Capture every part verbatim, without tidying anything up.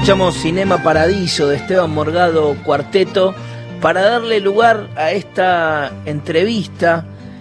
Escuchamos Cinema Paradiso de Esteban Morgado Cuarteto para darle lugar a esta entrevista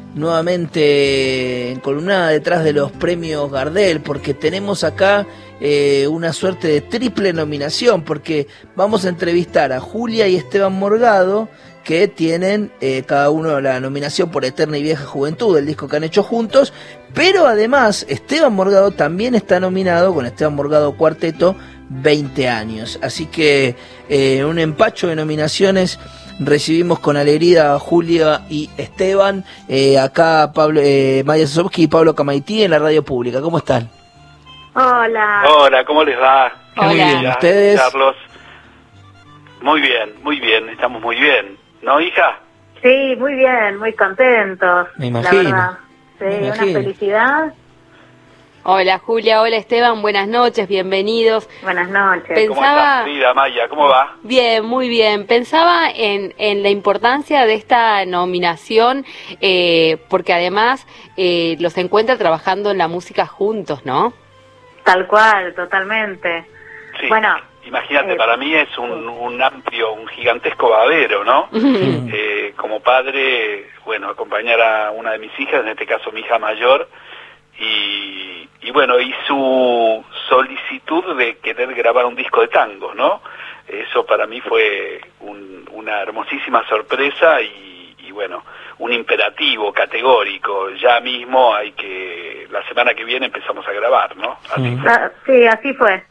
nuevamente encolumnada detrás de los premios Gardel, porque tenemos acá eh, una suerte de triple nominación, porque vamos a entrevistar a Julia y Esteban Morgado, que tienen eh, cada uno la nominación por Eterna y Vieja Juventud, el disco que han hecho juntos, pero además Esteban Morgado también está nominado con Esteban Morgado Cuarteto veinte años, así que eh, un empacho de nominaciones. Recibimos con alegría a Julia y Esteban, eh, acá Pablo, eh, Maya Sosovsky y Pablo Camaití en la radio pública. ¿Cómo están? Hola. Hola, ¿cómo les va? Muy bien, ¿ustedes? Carlos. Muy bien, muy bien, estamos muy bien. ¿No, hija? Sí, muy bien, muy contentos. Me imagino. La verdad. Sí, Me una imagino. felicidad. Hola Julia, hola Esteban, buenas noches, bienvenidos. Buenas noches. Pen- ¿Cómo Pensaba- estás, querida Maya? ¿Cómo va? Bien, muy bien. Pensaba en, en la importancia de esta nominación, eh, porque además eh, los encuentra trabajando en la música juntos, ¿no? Tal cual, totalmente. Sí. Bueno, Imagínate, eh, para mí es un, un amplio, un gigantesco babero, ¿no? Eh, como padre, bueno, acompañar a una de mis hijas, en este caso mi hija mayor, y, y bueno, y su solicitud de querer grabar un disco de tangos, ¿no? Eso para mí fue un- una hermosísima sorpresa y, y bueno, un imperativo categórico. Ya mismo hay que, la semana que viene empezamos a grabar, ¿no? Así Mm. fue. ah, sí, así fue.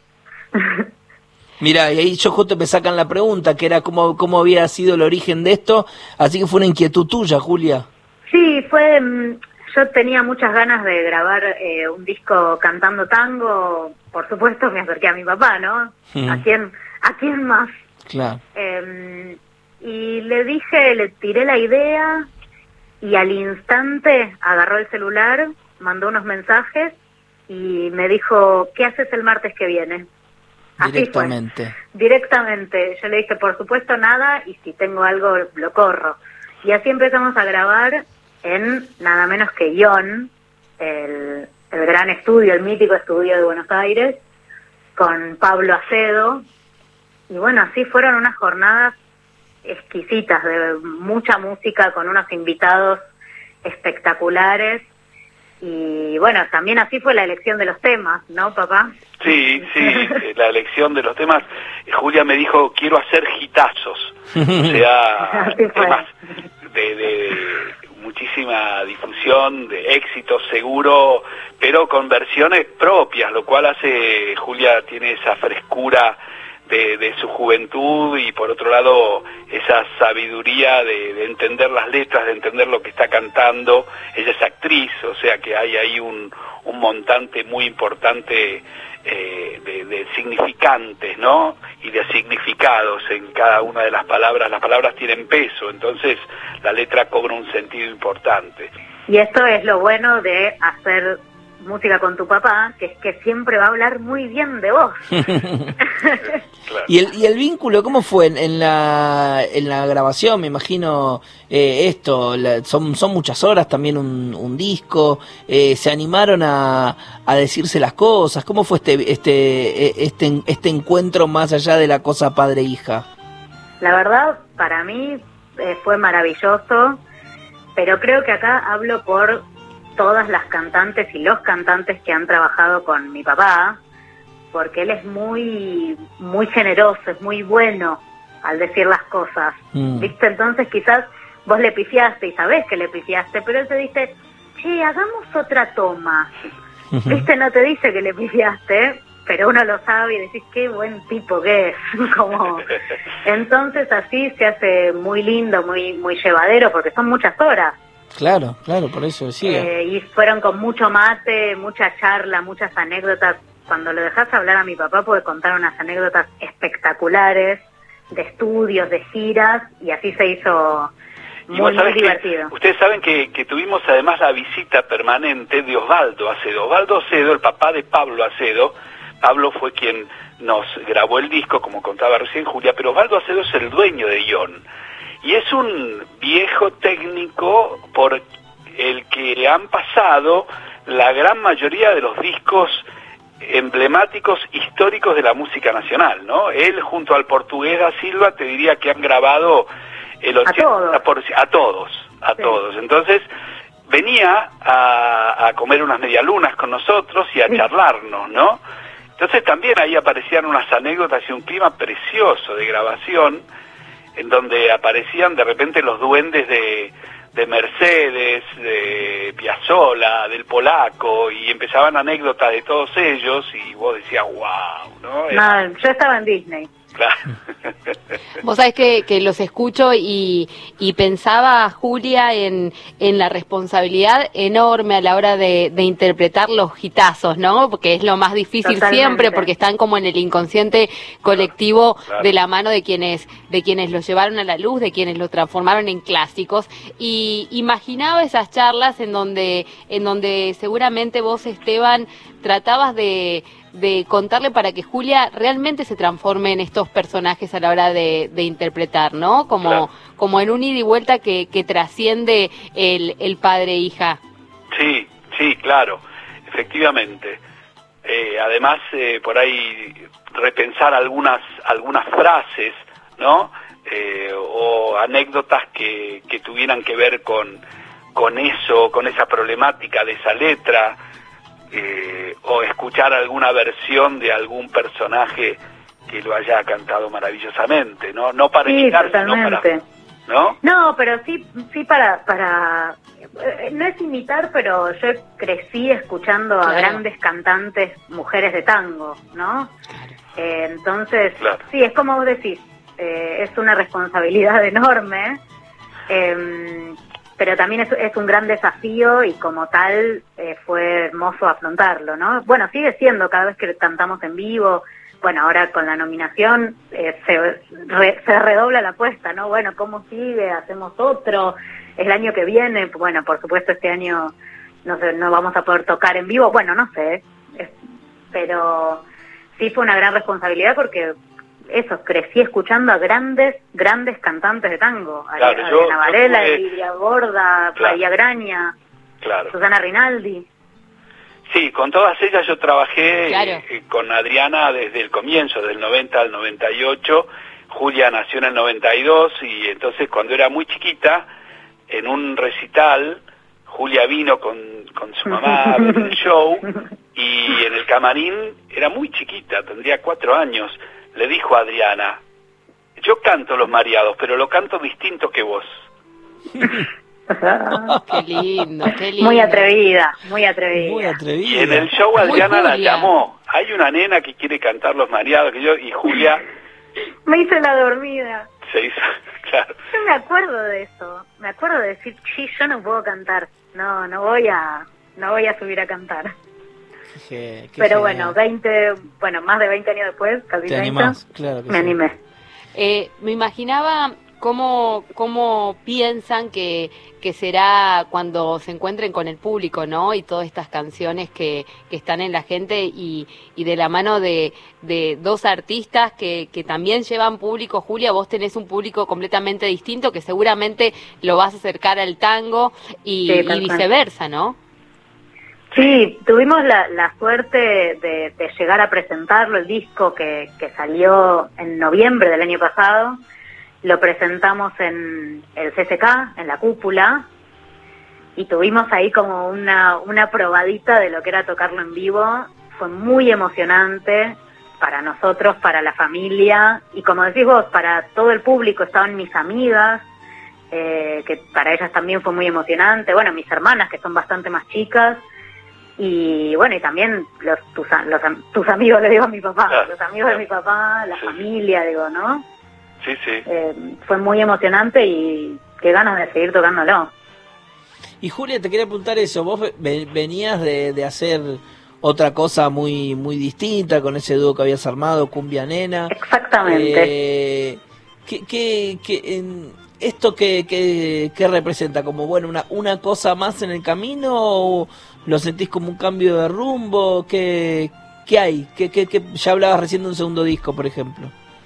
Mira, y ahí yo justo me sacan la pregunta, que era cómo, cómo había sido el origen de esto, así que fue una inquietud tuya, Julia. Sí, fue. mm, Yo tenía muchas ganas de grabar eh, un disco cantando tango. Por supuesto, me acerqué a mi papá, ¿no? Mm. ¿A quién, a quién más? Claro. Eh, y le dije, le tiré la idea y al instante agarró el celular, mandó unos mensajes y me dijo, ¿qué haces el martes que viene? Así Directamente. fue. Directamente. Yo le dije, por supuesto, nada, y si tengo algo, lo corro. Y así empezamos a grabar en nada menos que Ion, el, el gran estudio, el mítico estudio de Buenos Aires, con Pablo Acedo. Y bueno, así fueron unas jornadas exquisitas, de mucha música, con unos invitados espectaculares. Y bueno, también así fue la elección de los temas, ¿no, papá? Sí, sí, eh, la elección de los temas. eh, Julia me dijo, quiero hacer hitazos, o sea, Así fue. temas de, de muchísima difusión, de éxito seguro, pero con versiones propias, lo cual hace, Julia tiene esa frescura de, de su juventud y por otro lado esa sabiduría de, de entender las letras, de entender lo que está cantando. Ella es actriz, o sea que hay ahí un, un montante muy importante eh, de, de significantes, ¿no? Y de significados en cada una de las palabras. Las palabras tienen peso, entonces la letra cobra un sentido importante. Y esto es lo bueno de hacer música con tu papá, que es que siempre va a hablar muy bien de vos. Claro. ¿Y el, y el vínculo cómo fue en, en la en la grabación? Me imagino eh, esto, la- son son muchas horas también un, un disco, eh, se animaron a, a decirse las cosas. ¿Cómo fue este este eh, este este encuentro más allá de la cosa padre-hija? La verdad, para mí eh, fue maravilloso, pero creo que acá hablo por todas las cantantes y los cantantes que han trabajado con mi papá, porque él es muy muy generoso, es muy bueno al decir las cosas. Mm. ¿Viste? Entonces quizás vos le pifiaste y sabés que le pifiaste, pero él te dice, che, hagamos otra toma. ¿Viste? No te dice que le pifiaste, pero uno lo sabe y decís, qué buen tipo que es. Como... Entonces así se hace muy lindo, muy muy llevadero, porque son muchas horas. Claro, claro, por eso decía. Eh, y fueron con mucho mate, mucha charla, muchas anécdotas. Cuando lo dejas hablar a mi papá puede contar unas anécdotas espectaculares de estudios, de giras, y así se hizo Y muy, vos muy sabés que divertido. ustedes saben que, que tuvimos además la visita permanente de Osvaldo Acedo. Osvaldo Acedo, el papá de Pablo Acedo. Pablo fue quien nos grabó el disco, como contaba recién Julia, pero Osvaldo Acedo es el dueño de Ion. Y es un viejo técnico por el que han pasado la gran mayoría de los discos emblemáticos históricos de la música nacional, ¿no? Él junto al portugués da Silva te diría que han grabado el ochenta por ciento, a todos, a sí. todos. Entonces venía a, a comer unas medialunas con nosotros y a sí. charlarnos, ¿no? Entonces también ahí aparecían unas anécdotas y un clima precioso de grabación, en donde aparecían de repente los duendes de, de Mercedes, de Piazzolla, del Polaco, y empezaban anécdotas de todos ellos, y vos decías, wow, ¿no? Era... No, yo estaba en Disney. Claro. Vos sabés que, que los escucho y, y pensaba, Julia, en, en la responsabilidad enorme a la hora de, de interpretar los hitazos, ¿no? Porque es lo más difícil Totalmente. Siempre, porque están como en el inconsciente colectivo claro, claro. de la mano de quienes, de quienes los llevaron a la luz, de quienes los transformaron en clásicos. Y imaginaba esas charlas en donde, en donde seguramente vos, Esteban, tratabas de... de contarle para que Julia realmente se transforme en estos personajes a la hora de, de interpretar, ¿no? Como, claro. como en un ida y vuelta que, que trasciende el, el padre-hija. Sí, sí, claro, efectivamente. Eh, además, eh, por ahí repensar algunas algunas frases, ¿no? Eh, o anécdotas que, que tuvieran que ver con, con eso, con esa problemática de esa letra. Eh, o escuchar alguna versión de algún personaje que lo haya cantado maravillosamente, no no para sí, imitar, sino para, ¿no? No, pero sí sí para para eh, no es imitar, pero yo crecí escuchando claro. a grandes cantantes mujeres de tango, ¿no? Claro. Eh, entonces, claro. sí, es como vos decís, eh, es una responsabilidad enorme. Eh, pero también es, es un gran desafío y como tal eh, fue hermoso afrontarlo, ¿no? Bueno, sigue siendo cada vez que cantamos en vivo, bueno, ahora con la nominación eh, se, re, se redobla la apuesta, ¿no? Bueno, ¿cómo sigue? ¿Hacemos otro? El año que viene, bueno, por supuesto este año no sé, no vamos a poder tocar en vivo, bueno, no sé, es, pero sí fue una gran responsabilidad porque... eso, crecí escuchando a grandes, grandes cantantes de tango, claro, a yo, Adriana Varela, tuve... Lidia Gorda, claro. María Graña, claro. Susana Rinaldi. Sí, con todas ellas yo trabajé claro. eh, con Adriana desde el comienzo, del noventa al noventa y ocho, Julia nació en el noventa y dos, y entonces cuando era muy chiquita, en un recital, Julia vino con, con su mamá a ver el show, y en el camarín, era muy chiquita, tendría cuatro años, le dijo a Adriana, yo canto Los Mareados, pero lo canto distinto que vos. Qué lindo, qué lindo. Muy atrevida, muy atrevida. Muy atrevida. Y en el show Adriana la llamó. Hay una nena que quiere cantar Los Mareados, que yo, y Julia... Me hice la dormida. Se hizo, claro. Yo me acuerdo de eso. Me acuerdo de decir, sí, yo no puedo cantar. No, no voy a, no voy a subir a cantar. Qué, qué Pero genial. bueno, veinte, bueno, más de veinte años después, casi ¿Te veinte, animás? Claro que me sí. animé. Eh, me imaginaba cómo, cómo piensan que, que será cuando se encuentren con el público, ¿no? Y todas estas canciones que, que están en la gente y, y de la mano de, de dos artistas que, que también llevan público. Julia, vos tenés un público completamente distinto que seguramente lo vas a acercar al tango y, Sí, y viceversa, ¿no? Sí, tuvimos la, la suerte de, de llegar a presentarlo, el disco que, que salió en noviembre del año pasado. Lo presentamos en el C C K, en la cúpula, y tuvimos ahí como una, una probadita de lo que era tocarlo en vivo. Fue muy emocionante para nosotros, para la familia, y como decís vos, para todo el público. Estaban mis amigas, eh, que para ellas también fue muy emocionante. Bueno, mis hermanas, que son bastante más chicas, y bueno, y también los tus, los, tus amigos, le digo a mi papá, claro, los amigos claro. de mi papá, la Sí. familia, digo, ¿no? Sí, sí. Eh, fue muy emocionante y qué ganas de seguir tocándolo. Y Julia, te quería preguntar eso, vos ve- venías de, de hacer otra cosa muy muy distinta con ese dúo que habías armado, Cumbia Nena. Exactamente. Eh, ¿qué, qué, qué, en, ¿Esto qué, qué, qué representa? ¿Como bueno una, una cosa más en el camino o lo sentís como un cambio de rumbo? ¿Qué, qué hay? ¿Qué, qué, qué? Ya hablabas recién de un segundo disco, por ejemplo.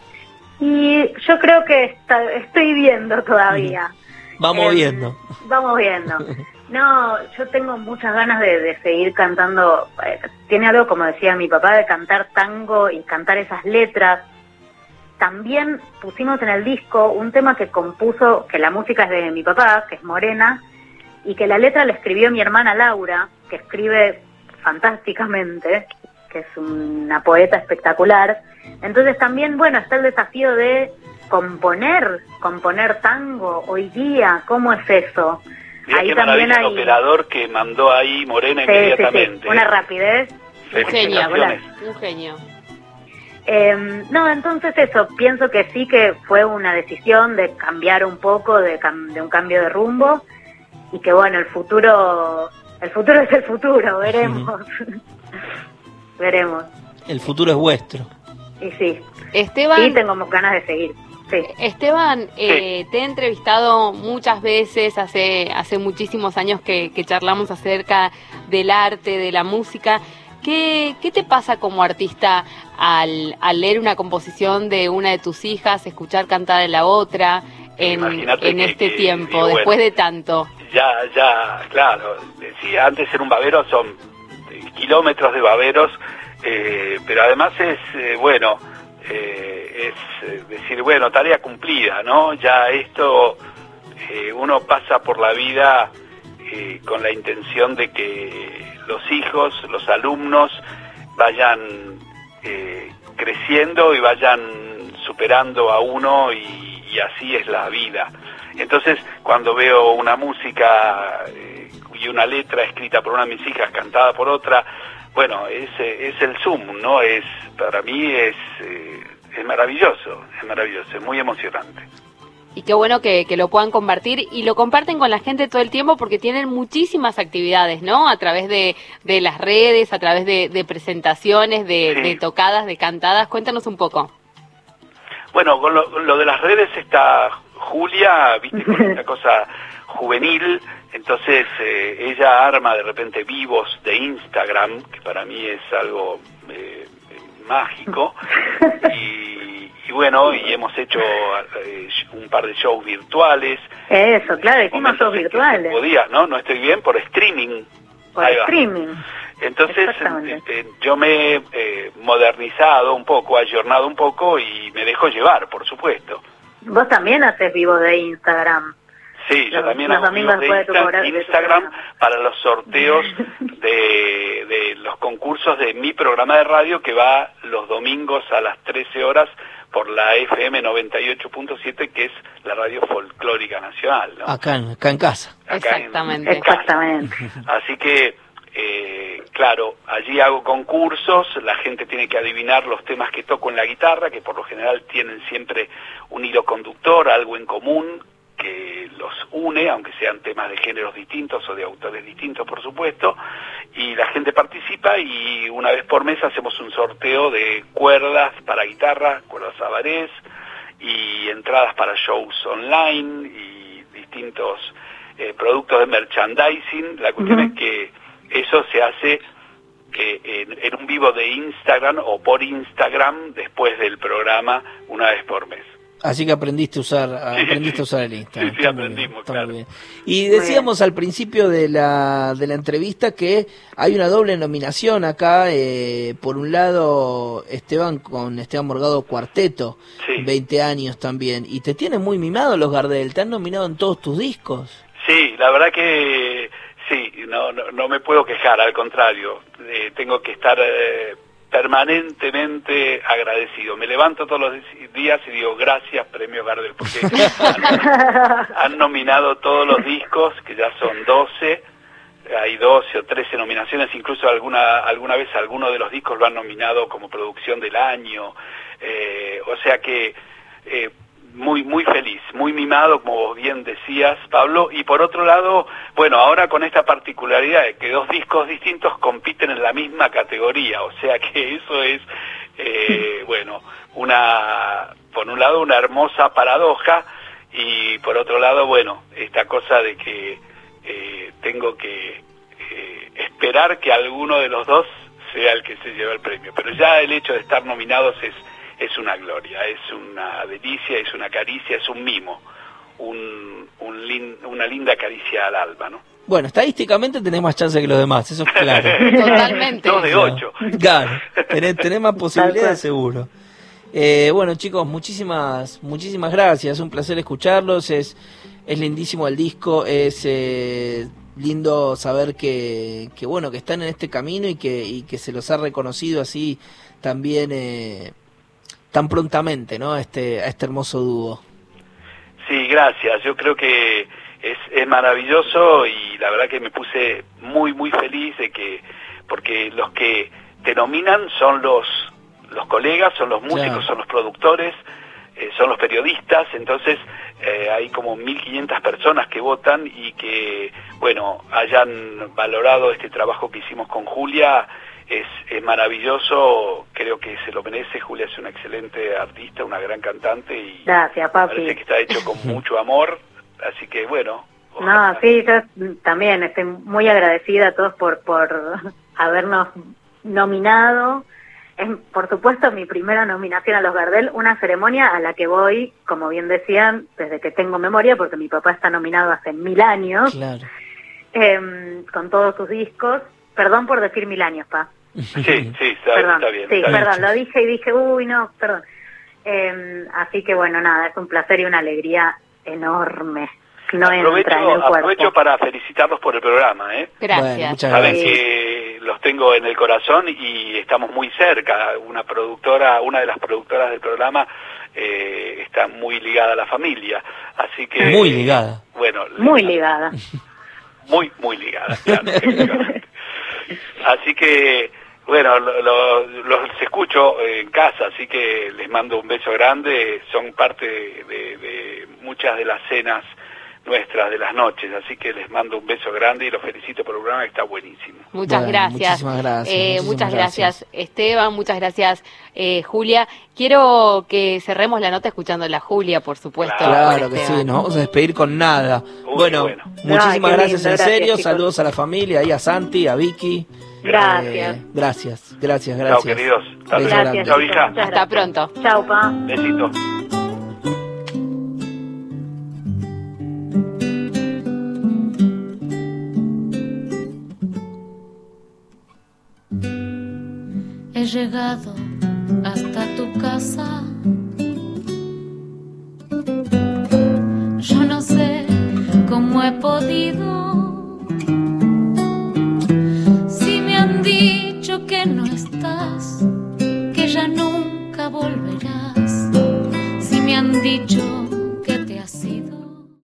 Y yo creo que está, estoy viendo todavía. Vamos Eh, viendo. Vamos viendo. No, yo tengo muchas ganas de, de seguir cantando. Eh, tiene algo, como decía mi papá, de cantar tango y cantar esas letras. También pusimos en el disco un tema que compuso, que la música es de mi papá, que es Morena, y que la letra la escribió mi hermana Laura, que escribe fantásticamente, que es una poeta espectacular. Entonces también, bueno, está el desafío de componer, componer tango hoy día. ¿Cómo es eso? Mira ahí qué también hay... el operador que mandó ahí Morena, sí, inmediatamente. Sí, sí. Una rapidez. Un genio, un genio. Eh, no, entonces eso, pienso que sí que fue una decisión de cambiar un poco, de, cam de un cambio de rumbo, y que bueno, el futuro, el futuro es el futuro, veremos. Veremos. El futuro es vuestro. Y sí. Esteban. Sí, tengo ganas de seguir. Sí. Esteban, eh, sí. Te he entrevistado muchas veces, hace hace muchísimos años que, que charlamos acerca del arte, de la música. ¿Qué, qué te pasa como artista al, al leer una composición de una de tus hijas, escuchar cantar a la otra en, en que, este que, tiempo, digo, después bueno, de tanto? Ya, ya, claro. Si antes era un babero, son kilómetros de baberos, eh, pero además es, eh, bueno... Eh, es eh, decir, bueno, tarea cumplida, ¿no? Ya esto, eh, uno pasa por la vida eh, con la intención de que los hijos, los alumnos, vayan eh, creciendo y vayan superando a uno, y, y así es la vida. Entonces, cuando veo una música eh, y una letra escrita por una de mis hijas, cantada por otra, bueno, es, es el zoom, ¿no? Es, para mí es, eh, es maravilloso, es maravilloso, es muy emocionante. Y qué bueno que, que lo puedan compartir, y lo comparten con la gente todo el tiempo porque tienen muchísimas actividades, ¿no? A través de, de las redes, a través de, de presentaciones, de, sí. de tocadas, de cantadas. Cuéntanos un poco. Bueno, con lo, lo de las redes está Julia, viste, con esta cosa juvenil. Entonces eh, ella arma de repente vivos de Instagram, que para mí es algo eh, mágico, y, y bueno, y hemos hecho eh, un par de shows virtuales. Eso, claro, hicimos shows virtuales. Podía, ¿no? No estoy bien, por streaming. Por Ahí streaming. Va. Entonces eh, yo me he eh, modernizado un poco, ayornado un poco, y me dejo llevar, por supuesto. Vos también haces vivos de Instagram. Sí, yo los, también los hago vivos de Insta, Instagram para los sorteos de, de los concursos de mi programa de radio, que va los domingos a las trece horas por la F M noventa y ocho punto siete, que es la radio folclórica nacional, ¿no? Acá, acá en casa. Acá Exactamente. En, en Exactamente. Así que, eh, claro, allí hago concursos, la gente tiene que adivinar los temas que toco en la guitarra, que por lo general tienen siempre un hilo conductor, algo en común, que los une, aunque sean temas de géneros distintos o de autores distintos, por supuesto, y la gente participa, y una vez por mes hacemos un sorteo de cuerdas para guitarra, cuerdas Avarés, y entradas para shows online y distintos eh, productos de merchandising. La cuestión uh-huh. es que eso se hace eh, en, en un vivo de Instagram o por Instagram después del programa, una vez por mes. Así que aprendiste a usar, sí, aprendiste a usar el Instagram. Sí, sí, aprendimos, bien, claro. Y decíamos al principio de la de la entrevista que hay una doble nominación acá. Eh, por un lado, Esteban con Esteban Morgado Cuarteto, sí. veinte años también. Y te tienen muy mimado los Gardel, te han nominado en todos tus discos. Sí, la verdad que sí, no no, no me puedo quejar, al contrario. Eh, tengo que estar... Eh, permanentemente agradecido. Me levanto todos los días y digo gracias, Premio Gardel, porque han, han nominado todos los discos, que ya son doce, hay doce o trece nominaciones, incluso alguna alguna vez alguno de los discos lo han nominado como producción del año, eh, o sea que eh, muy muy feliz, muy mimado, como vos bien decías, Pablo. Y por otro lado, bueno, ahora con esta particularidad de que dos discos distintos compiten en la misma categoría, o sea que eso es, eh, bueno, una, por un lado una hermosa paradoja, y por otro lado, bueno, esta cosa de que eh, tengo que eh, esperar que alguno de los dos sea el que se lleve el premio, pero ya el hecho de estar nominados es es una gloria, es una delicia, es una caricia, es un mimo, un, un lin, una linda caricia al alma, ¿no? Bueno, estadísticamente tenés más chance que los demás, eso es claro. Totalmente. Dos de ocho. Claro, tenés, tenés más posibilidades seguro. Eh, bueno, chicos, muchísimas muchísimas gracias, un placer escucharlos, es es lindísimo el disco, es eh, lindo saber que, que bueno, que están en este camino y que y que se los ha reconocido así también eh, tan prontamente, ¿no? A este a este hermoso dúo. Sí, gracias. Yo creo que es, es maravilloso y la verdad que me puse muy muy feliz de que, porque los que te nominan son los los colegas, son los músicos, claro, son los productores, eh, son los periodistas, entonces eh, hay como mil quinientas personas que votan y que, bueno, hayan valorado este trabajo que hicimos con Julia, es, es maravilloso, creo que se lo merece. Julia es una excelente artista, una gran cantante y gracias, papi. Parece que está hecho con mucho amor, así que bueno. Ojalá. No, sí, yo también estoy muy agradecida a todos por, por habernos nominado. Es, por supuesto, mi primera nominación a los Gardel, una ceremonia a la que voy, como bien decían, desde que tengo memoria, porque mi papá está nominado hace mil años, claro, eh, con todos sus discos. Perdón por decir mil años, pa. Sí, sí, está, perdón, está bien. Sí, está perdón, bien. lo dije y dije, uy, no, perdón. Eh, así que bueno, nada, es un placer y una alegría enorme. No aprovecho, entra en el cuerpo. aprovecho para felicitarlos por el programa, ¿eh? Gracias. Bueno, muchas Saben gracias. que los tengo en el corazón y estamos muy cerca. Una productora, una de las productoras del programa eh, está muy ligada a la familia, así que Muy ligada. Bueno, Muy ligada. muy muy ligada, claro. Así que bueno, lo, lo, los escucho en casa, así que les mando un beso grande. Son parte de, de, de muchas de las cenas nuestras de las noches, así que les mando un beso grande y los felicito por el programa que está buenísimo. Muchas Bueno, gracias. muchísimas gracias, Eh, muchísimas muchas gracias. gracias, Esteban, muchas gracias, eh, Julia. Quiero que cerremos la nota escuchando la Julia, por supuesto. Claro por que Esteban. sí, nos vamos a despedir con nada. Uy, bueno, bueno. muchísimas Ay, qué gracias lindo, en gracias, serio, chicos. saludos a la familia, y a Santi, a Vicky. Gracias. Eh, gracias, gracias, Chao, gracias. queridos. Hasta Beso luego. grande. Gracias. Chao, chicos, hija. muchas Hasta gracias. pronto. Chao, pa. Besitos. He llegado hasta tu casa